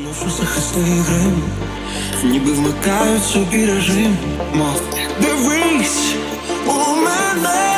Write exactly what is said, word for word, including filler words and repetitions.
Ношу захисти грим, ніби вмикають собі режим, мов дивись у мене.